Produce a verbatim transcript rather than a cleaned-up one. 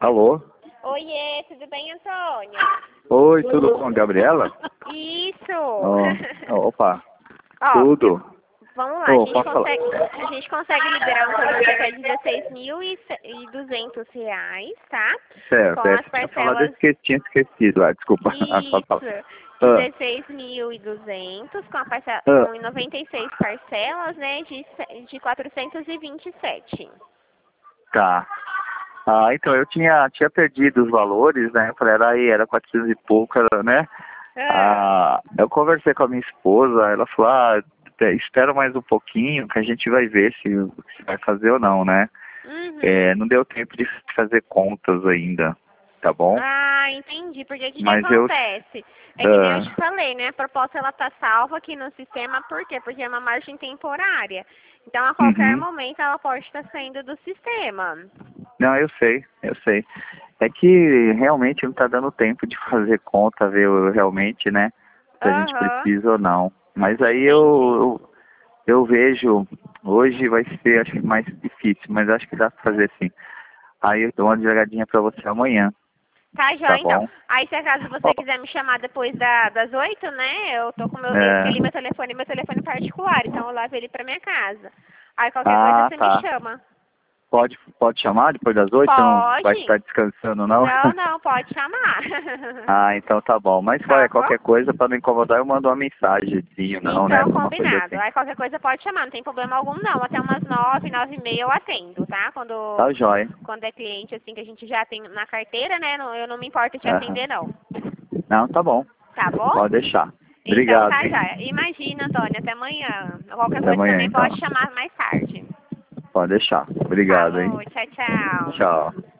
Alô? Oiê, tudo bem, Antônio? Oi, tudo bom, Gabriela? Isso! Oh, opa, Ó, tudo. vamos lá, a, Oh, gente pode falar. consegue, a gente consegue liberar um valor de até dezesseis mil e duzentos reais, tá? Com Certo, é, as você tinha falado parcelas... isso que eu tinha esquecido, ah, desculpa. Ah, pode falar. Isso, Ah, dezesseis mil e duzentos com, a parcela, ah, com noventa e seis parcelas, né, de, se- de quatrocentos e vinte e sete. tá. Ah, então eu tinha, tinha perdido os valores, né? Eu falei, era aí, era quatrocentos e pouco, era, né? Ah, Ah, eu conversei com a minha esposa, ela falou, ah, te- espera mais um pouquinho que a gente vai ver se, se vai fazer ou não, né? uhum. É, não deu tempo de fazer contas ainda, tá bom? Ah, entendi. Porque o que que Mas eu... acontece? É que nem eu ah, te falei, né? A proposta ela tá salva aqui no sistema, por quê? Porque é uma margem temporária. Então, a qualquer uhum. momento, ela pode estar saindo do sistema. Não, eu sei, eu sei. É que realmente não está dando tempo de fazer conta, ver o- realmente, né? Se a gente Aham, precisa ou não. Mas aí entendi. eu, eu, eu vejo, hoje vai ser acho que mais difícil, mas acho que dá para fazer sim. Aí eu dou uma jogadinha para você amanhã, Tá, tá joia, então. bom? Aí, se acaso Ó, você quiser me chamar depois da, das oito, né? Eu tô com meu, eu é, escolhi meu telefone, meu telefone particular, então eu levo ele pra minha casa. Aí, qualquer coisa, ah, você me tá. chama. Pode, pode chamar depois das oito? Você não vai Pode? estar descansando, não? Não, não, pode chamar. Ah, então tá bom. Mas Tá olha, bom? qualquer coisa, para não incomodar, eu mando uma mensagenzinho, não, né? Então, Alguma coisa combinado. assim. Aí qualquer coisa pode chamar, não tem problema algum não. Até umas nove, nove e meia eu atendo, tá? Quando, Tá jóia. quando é cliente assim que a gente já tem na carteira, né? não- Eu não me importo de Aham. atender não. Não, tá bom. Tá bom? Pode deixar. Então Obrigado, tá hein? já. Imagina, Antônio, até amanhã. Qualquer Até coisa amanhã, também então. pode chamar mais tarde. Pode deixar. Obrigado, hein? Falou, tchau, tchau. Tchau.